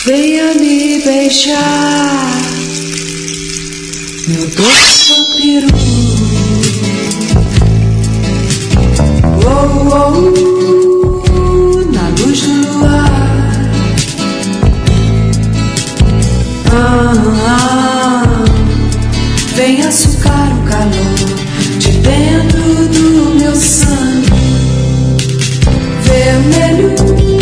Venha me beijar, meu doce vampiro. Oh, oh, na luz do luar. Vem açucar o calor de dentro do meu sangue vermelho,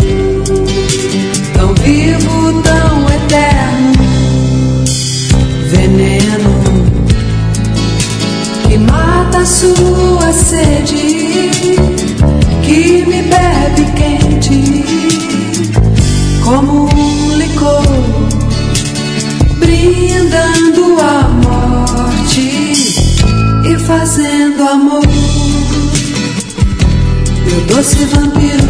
tão vivo, tão eterno, veneno que mata a sua sede, que me bebe quente como um licor, brindando a morte e fazendo amor, meu doce vampiro.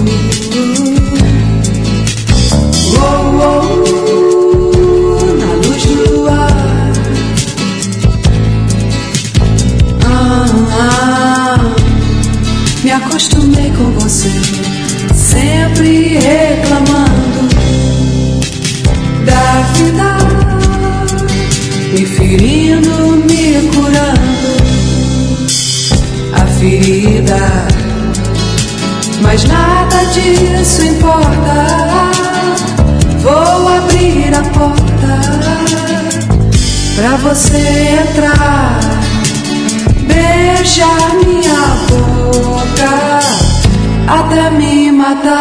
Oh, oh, na luz do luar. Me acostumei com você, sempre reclamando da vida, me ferindo, me curando a ferida, mas nada disso importa. Vou abrir a porta pra você entrar, beijar minha boca até me matar.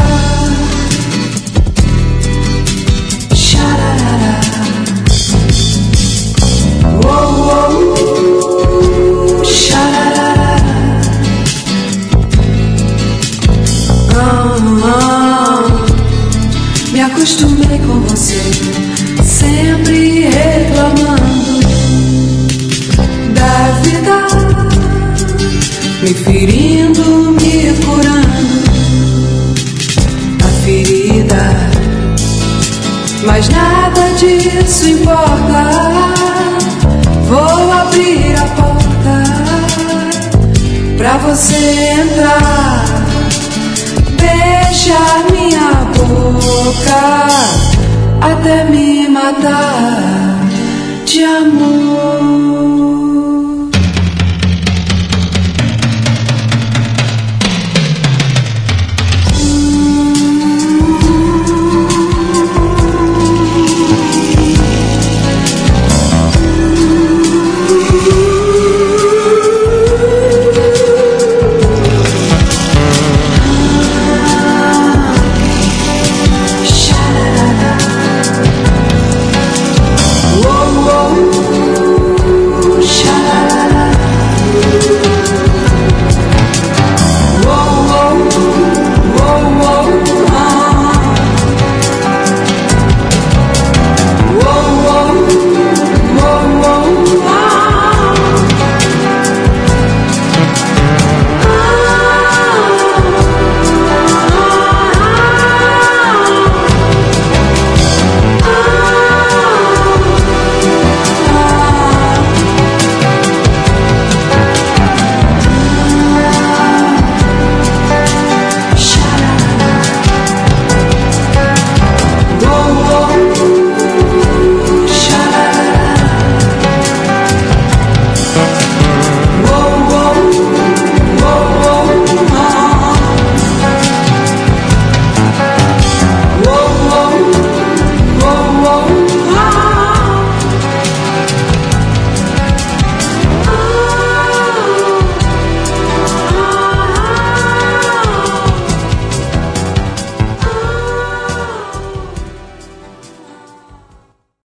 Xararara. Oh, oh, xararara. Me acostumei com você, sempre reclamando da vida, me ferindo, me curando a ferida, mas nada disso importa. Vou abrir a porta pra você entrar, beijar minha boca até me matar de amor.